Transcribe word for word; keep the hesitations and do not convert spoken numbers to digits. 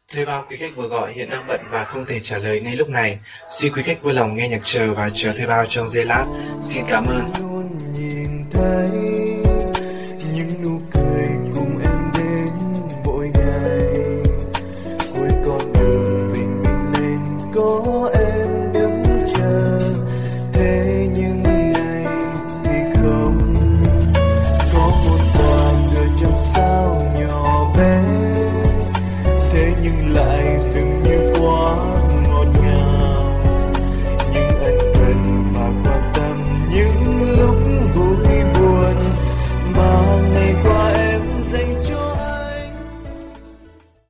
Thuê bao quý khách vừa gọi hiện đang bận và không thể trả lời ngay lúc này. Xin quý khách vui lòng nghe nhạc chờ và chờ thuê bao trong giây lát. Xin cảm ơn. Luôn nhìn thấy những nụ